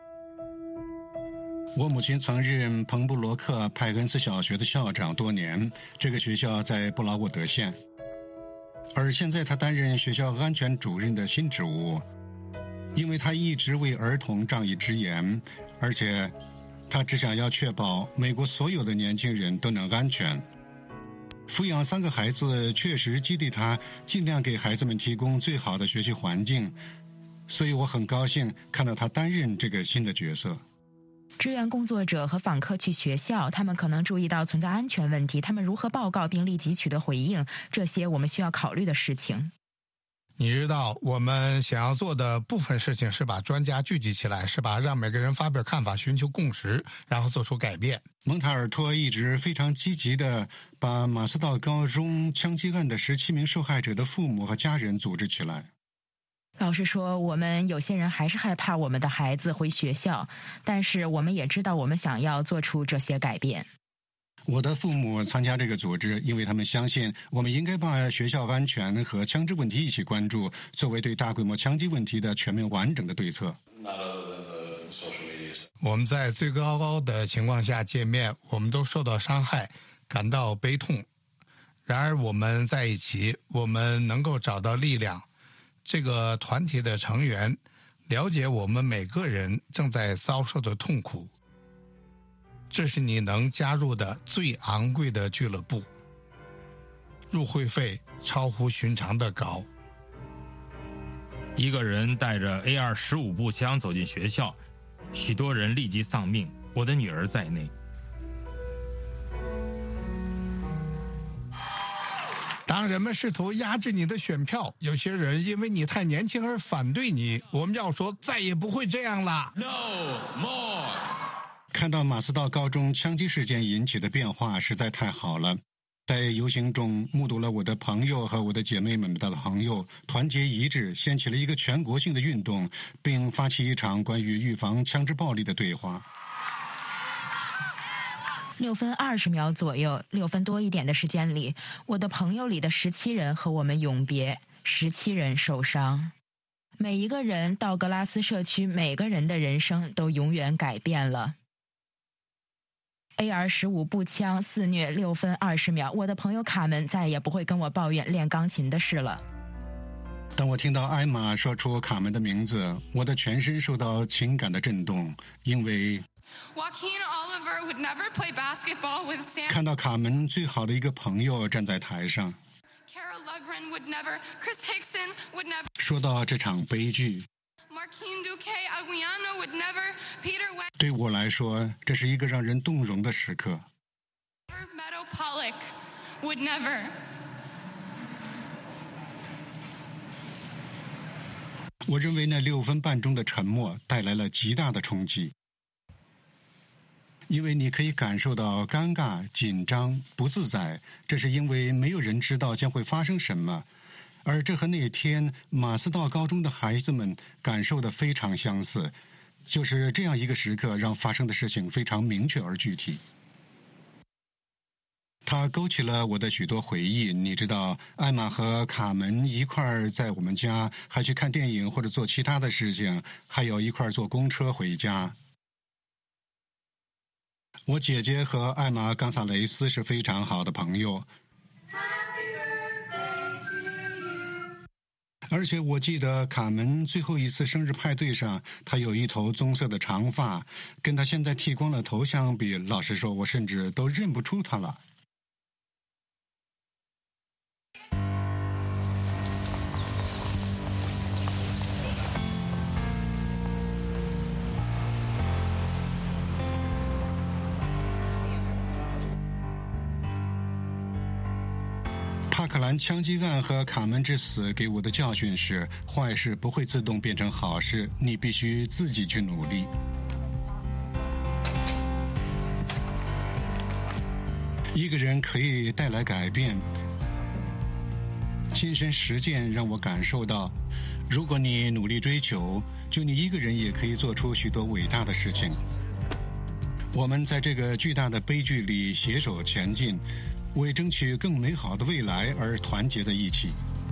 我母亲曾任彭布罗克派恩斯小学的校长多年，这个学校在布劳沃德县。而现在她担任学校安全主任的新职务，因为她一直为儿童仗义直言，而且他只想要确保美国所有的年轻人都能安全。抚养三个孩子确实激励他尽量给孩子们提供最好的学习环境，所以我很高兴看到他担任这个新的角色。 志愿工作者和访客去学校，他们可能注意到存在安全问题，他们如何报告并立即取得回应，这些我们需要考虑的事情。 你知道，我们想要做的部分事情是把专家聚集起来，是吧？让每个人发表看法，寻求共识，然后做出改变。 蒙塔尔托一直非常积极地把马斯道高中枪击案的十七名受害者的父母和家人组织起来。 老实说，我们有些人还是害怕我们的孩子回学校，但是我们也知道我们想要做出这些改变。 我的父母参加这个组织，因为他们相信我们应该把学校安全和枪支问题一起关注，作为对大规模枪击问题的全面完整的对策。 我们在最高高的情况下见面，我们都受到伤害，感到悲痛。然而我们在一起，我们能够找到力量。这个团体的成员了解我们每个人正在遭受的痛苦。这是你能加入的最昂贵的俱乐部，入会费超乎寻常的高。 一个人带着 A 二十五步枪走进学校，许多人立即丧命，我的女儿在内。 当人们试图压制你的选票，有些人因为你太年轻而反对你，我们要说再也不会这样了。 No more。 看到马斯道高中枪击事件引起的变化实在太好了。 在游行中目睹了我的朋友和我的姐妹们的朋友团结一致，掀起了一个全国性的运动，并发起一场关于预防枪支暴力的对话。 六分二十秒左右，六分多一点的时间里，我的朋友里的十七人和我们永别，十七人受伤。每一个人道格拉斯社区每个人的人生都永远改变了。A R 十五步枪肆虐六分二十秒，我的朋友卡门再也不会跟我抱怨练钢琴的事了。 当我听到艾玛说出卡门的名字，我的全身受到情感的震动，因为看到卡门最好的一个朋友站在台上。说到这场悲剧，对我来说，这是一个让人动容的时刻。我认为那六分半钟的沉默带来了极大的冲击，因为你可以感受到尴尬、紧张、不自在，这是因为没有人知道将会发生什么。而这和那天马斯道高中的孩子们感受的非常相似，就是这样一个时刻让发生的事情非常明确而具体。它勾起了我的许多回忆，你知道，艾玛和卡门一块儿在我们家，还去看电影或者做其他的事情，还有一块儿坐公车回家。我姐姐和艾玛·冈萨雷斯是非常好的朋友，而且我记得卡门最后一次生日派对上，她有一头棕色的长发，跟她现在剃光了头相比，老实说，我甚至都认不出她了。帕克兰枪击案和卡门之死给我的教训是：坏事不会自动变成好事，你必须自己去努力。一个人可以带来改变，亲身实践让我感受到，如果你努力追求，就你一个人也可以做出许多伟大的事情。我们在这个巨大的悲剧里携手前进，为争取更美好的未来而团结在一起。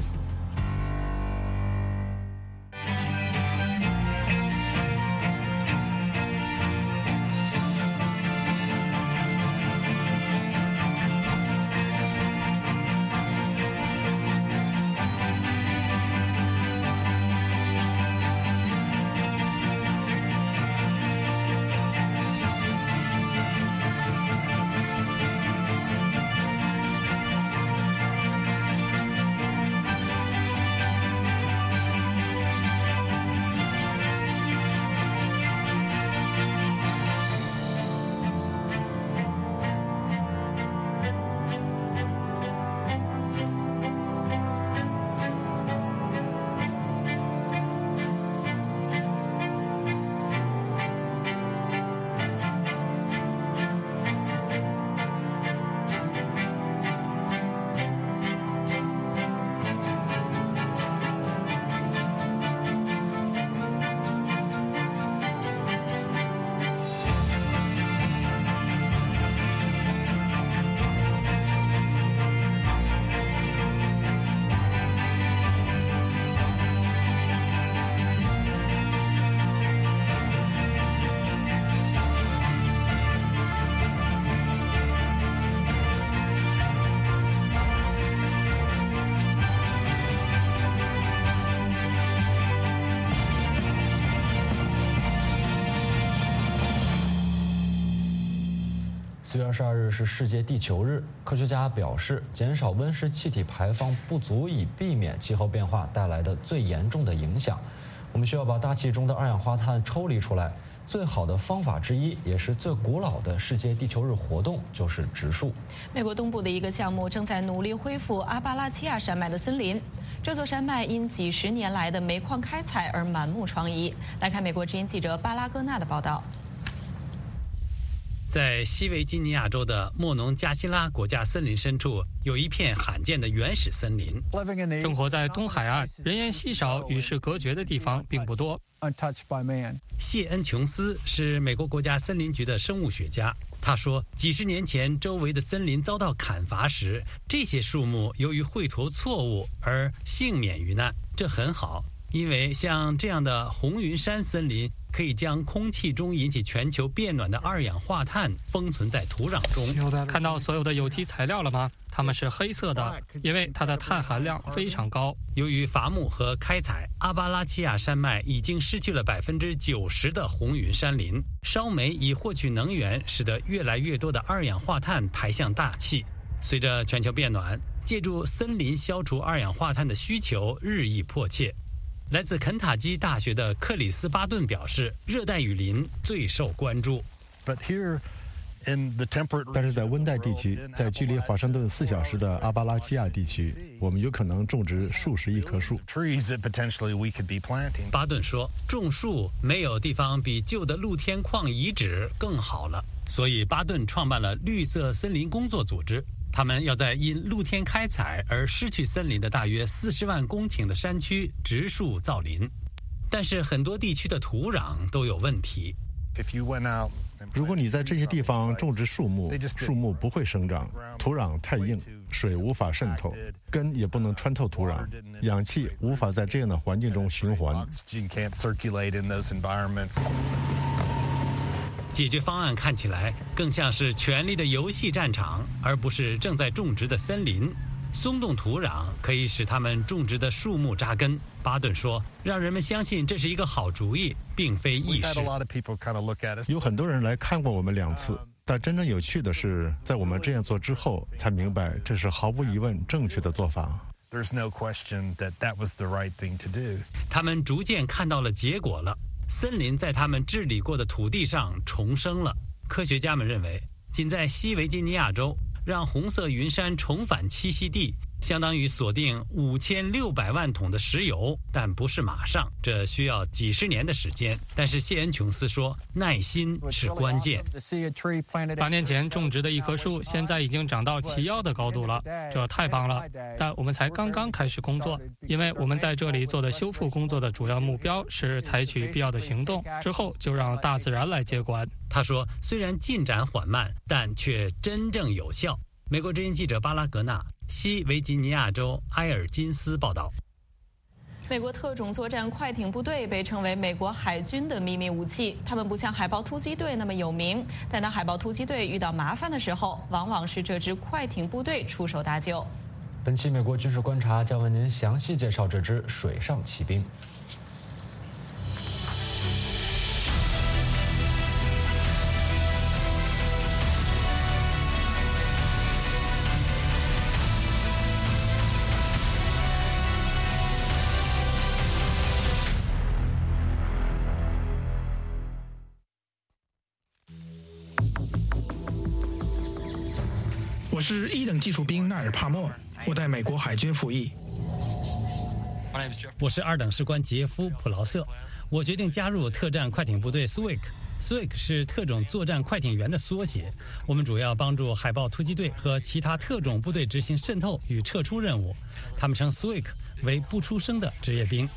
四月二十二日是世界地球日，科学家表示，减少温室气体排放不足以避免气候变化带来的最严重的影响。我们需要把大气中的二氧化碳抽离出来。最好的方法之一，也是最古老的世界地球日活动，就是植树。 美国东部的一个项目正在努力恢复阿巴拉契亚山脉的森林。这座山脉因几十年来的煤矿开采而满目疮痍。来看美国之音记者巴拉戈纳的报道。 在西维吉尼亚州的莫农加西拉国家森林深处，有一片罕见的原始森林。 生活在东海岸、人烟稀少、与世隔绝的地方并不多。 谢恩·琼斯是美国国家森林局的生物学家。他说，几十年前周围的森林遭到砍伐时，这些树木由于绘图错误而幸免于难。这很好，因为像这样的红云山森林可以将空气中引起全球变暖的二氧化碳封存在土壤中。 看到所有的有机材料了吗？它们是黑色的，因为它的碳含量非常高。 由于伐木和开采，阿巴拉契亚山脉已经失去了百分之九十的红云山林。烧煤以获取能源，使得越来越多的二氧化碳排向大气。随着全球变暖，借助森林消除二氧化碳的需求日益迫切。来自肯塔基大学的克里斯巴顿表示，热带雨林最受关注。 但是在温带地区，在距离华盛顿四小时的阿巴拉契亚地区，我们有可能种植数十亿棵树。 巴顿说，种树没有地方比旧的露天矿遗址更好了，所以巴顿创办了绿色森林工作组织。他们要在因露天开采而失去森林的大约四十万公顷的山区植树造林，但是很多地区的土壤都有问题。 如果你在这些地方种植树木，树木不会生长，土壤太硬，水无法渗透，根也不能穿透土壤，氧气无法在这样的环境中循环。 解决方案看起来更像是权力的游戏战场，而不是正在种植的森林。松动土壤可以使他们种植的树木扎根。巴顿说，让人们相信这是一个好主意，并非易事。 有很多人来看过我们两次，但真正有趣的是，在我们这样做之后，才明白这是毫无疑问正确的做法。 他们逐渐看到了结果了，森林在他们治理过的土地上重生了。科学家们认为，仅在西维吉尼亚州让红色云杉重返栖息地，相当于锁定五千六百万桶的石油，但不是马上，这需要几十年的时间。但是谢恩琼斯说，耐心是关键。 八年前种植的一棵树，现在已经长到齐腰的高度了，这太棒了。但我们才刚刚开始工作，因为我们在这里做的修复工作的主要目标是采取必要的行动，之后就让大自然来接管。 他说，虽然进展缓慢，但却真正有效。美国之音记者巴拉格纳，西维吉尼亚州埃尔金斯报道。 美国特种作战快艇部队被称为美国海军的秘密武器，他们不像海豹突击队那么有名，但当海豹突击队遇到麻烦的时候，往往是这支快艇部队出手搭救。 本期美国军事观察将为您详细介绍这支水上骑兵。 我是一等技术兵纳尔帕默，我在美国海军服役。 我是二等士官杰夫普劳瑟，我决定加入特战快艇部队 S W I C。S W I C 是特种作战快艇员的缩写，我们主要帮助海豹突击队和其他特种部队执行渗透与撤出任务。他们称 S W I C 为不出声的职业兵。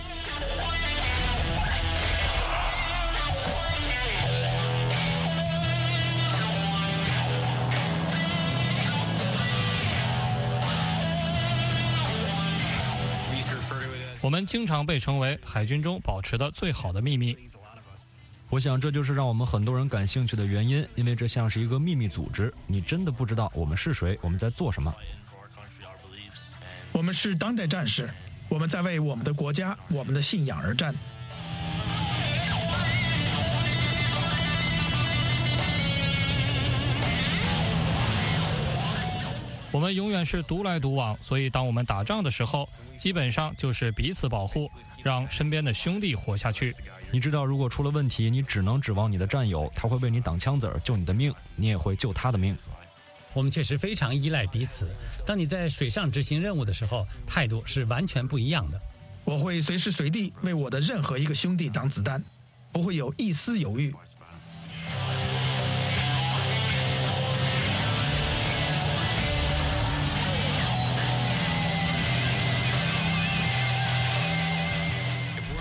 我们经常被称为海军中保持的最好的秘密。 我想这就是让我们很多人感兴趣的原因，因为这像是一个秘密组织，你真的不知道我们是谁，我们在做什么。 我们是当代战士，我们在为我们的国家、我们的信仰而战。 我们永远是独来独往，所以当我们打仗的时候，基本上就是彼此保护，让身边的兄弟活下去。 你知道，如果出了问题，你只能指望你的战友，他会为你挡枪子儿，救你的命，你也会救他的命。 我们确实非常依赖彼此。当你在水上执行任务的时候，态度是完全不一样的。 我会随时随地为我的任何一个兄弟挡子弹，不会有一丝犹豫。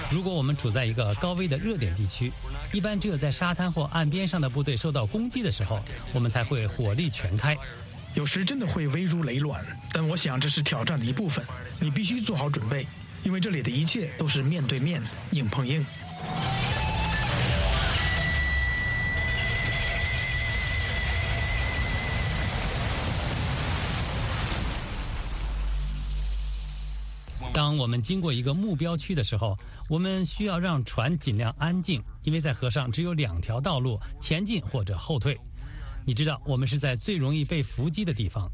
如果我们处在一个高危的热点地区，一般只有在沙滩或岸边上的部队受到攻击的时候，我们才会火力全开。 有时真的会危如累卵，但我想这是挑战的一部分。你必须做好准备，因为这里的一切都是面对面，硬碰硬。 当我们经过一个目标区的时候，我们需要让船尽量安静，因为在河上只有两条道路，前进或者后退。你知道，我们是在最容易被伏击的地方。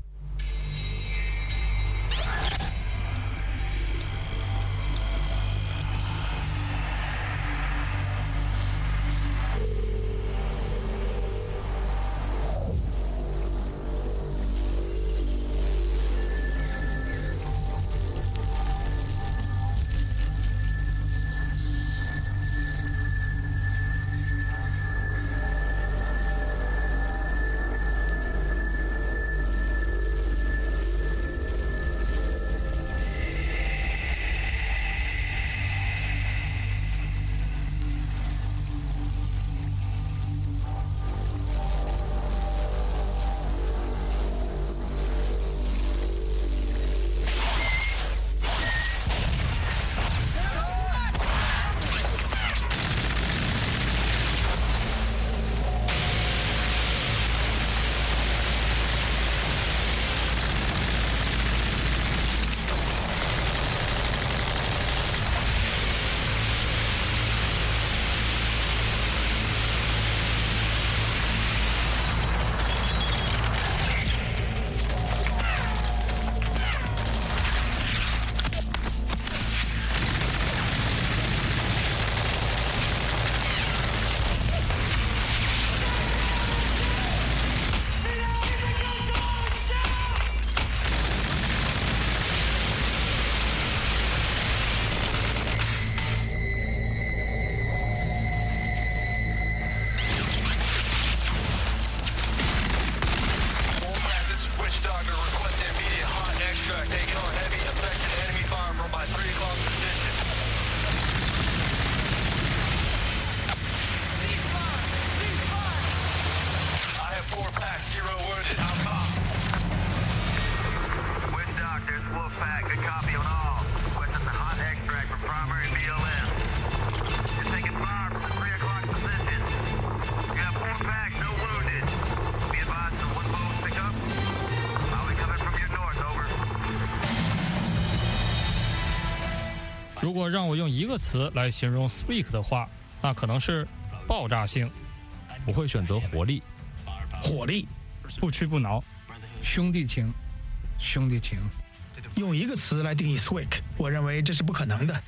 如果让我用一个词来形容 Sweek 的话，那可能是爆炸性。 我会选择活力。 火力， 不屈不挠， 兄弟情，兄弟情。 用一个词来定义 Sweek， 我认为这是不可能的。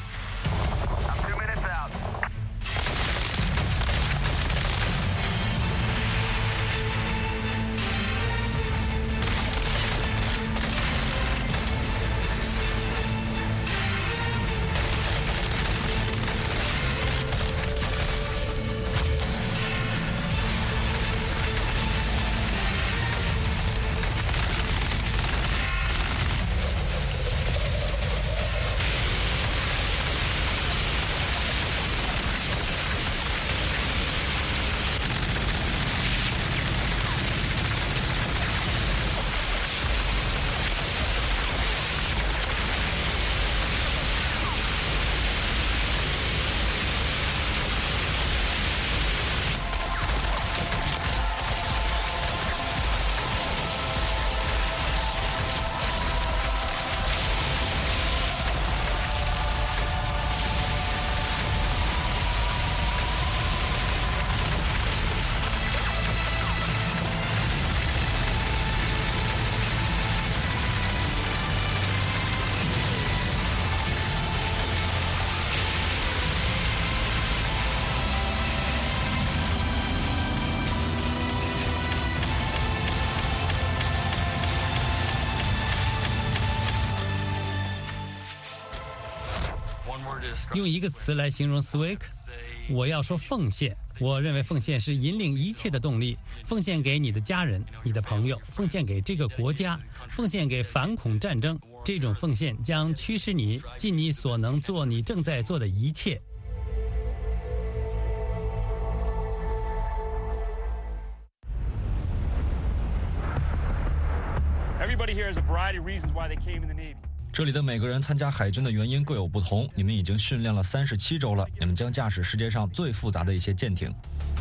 用一个词来形容 Sweek， 我要说奉献。我认为奉献是引领一切的动力，奉献给你的家人、你的朋友，奉献给这个国家，奉献给反恐战争。 这种奉献将驱使你尽你所能做你正在做的一切。 这里的每个人参加海军的原因各有不同。你们已经训练了三十七周了，你们将驾驶世界上最复杂的一些舰艇。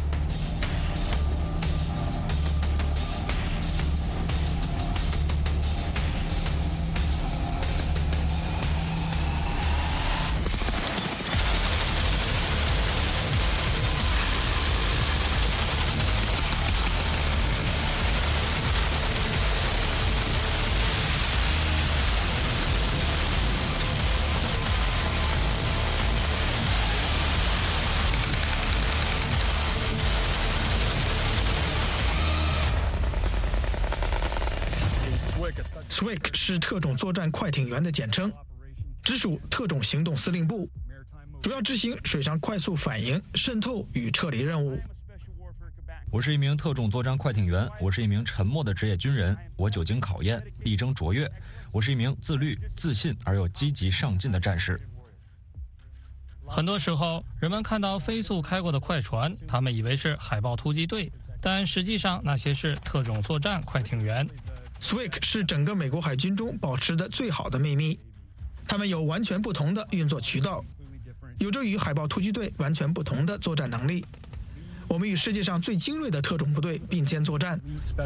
S W I C 是特种作战快艇员的简称，直属特种行动司令部，主要执行水上快速反应、渗透与撤离任务。 我是一名特种作战快艇员，我是一名沉默的职业军人，我久经考验，力争卓越。我是一名自律、自信而又积极上进的战士。 很多时候，人们看到飞速开过的快船，他们以为是海豹突击队，但实际上那些是特种作战快艇员。 S W I C 是整个美国海军中保持的最好的秘密，他们有完全不同的运作渠道，有着与海豹突击队完全不同的作战能力。我们与世界上最精锐的特种部队并肩作战。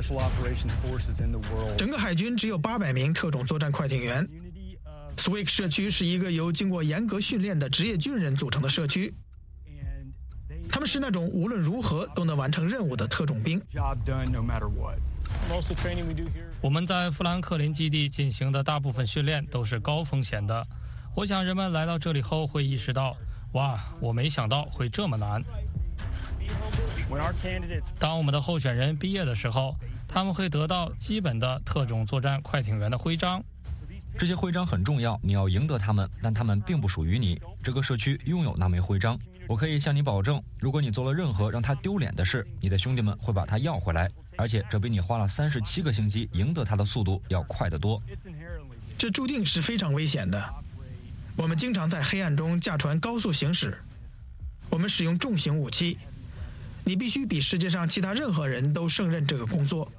整个海军只有八百名特种作战快艇员。S W I C 社区是一个由经过严格训练的职业军人组成的社区，他们是那种无论如何都能完成任务的特种兵。 我们在富兰克林基地进行的大部分训练都是高风险的。我想人们来到这里后会意识到，哇，我没想到会这么难。当我们的候选人毕业的时候，他们会得到基本的特种作战快艇员的徽章。 这些徽章很重要，你要赢得它们，但它们并不属于你。这个社区拥有那枚徽章。我可以向你保证，如果你做了任何让他丢脸的事，你的兄弟们会把它要回来，而且这比你花了三十七个星期赢得它的速度要快得多。 这注定是非常危险的。我们经常在黑暗中驾船高速行驶，我们使用重型武器。你必须比世界上其他任何人都胜任这个工作。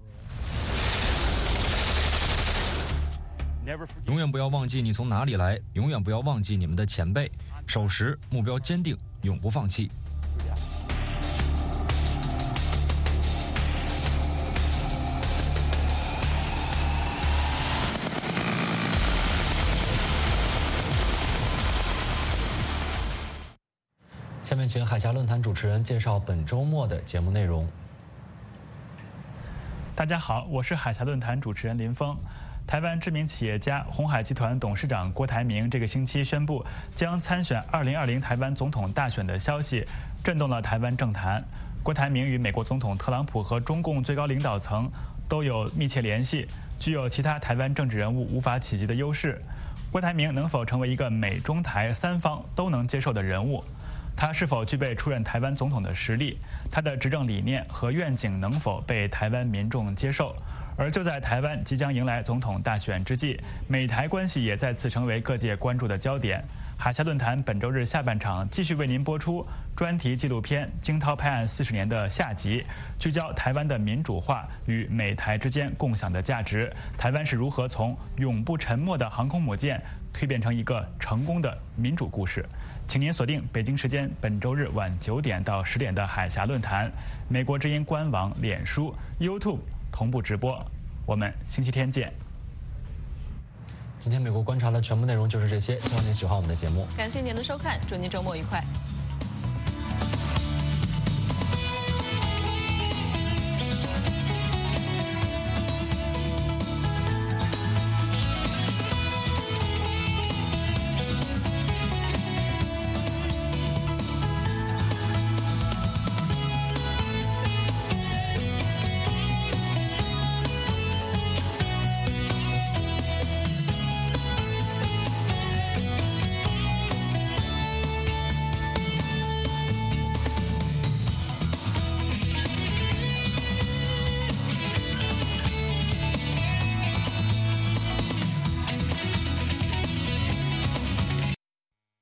永远不要忘记你从哪里来，永远不要忘记你们的前辈。守时，目标坚定，永不放弃。 下面请海峡论坛主持人介绍本周末的节目内容。 大家好，我是海峡论坛主持人林峰。台湾知名企业家鸿海集团董事长郭台铭这个星期宣布将参选二零二零台湾总统大选的消息，震动了台湾政坛。郭台铭与美国总统特朗普和中共最高领导层都有密切联系，具有其他台湾政治人物无法企及的优势。郭台铭能否成为一个美中台三方都能接受的人物？他是否具备出任台湾总统的实力？他的执政理念和愿景能否被台湾民众接受？而就在台湾即将迎来总统大选之际，美台关系也再次成为各界关注的焦点。海峡论坛本周日下半场继续为您播出专题纪录片《惊涛拍案四十年》的下集，聚焦台湾的民主化与美台之间共享的价值，台湾是如何从永不沉没的航空母舰蜕变成一个成功的民主故事。请您锁定北京时间本周日晚九点到十点的海峡论坛，美国之音官网、脸书、YouTube 同步直播。我们星期天见。 今天美国观察的全部内容就是这些，希望您喜欢我们的节目。 感谢您的收看，祝您周末愉快。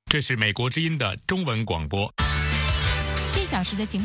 这是美国之音的中文广播。 一小时的节目。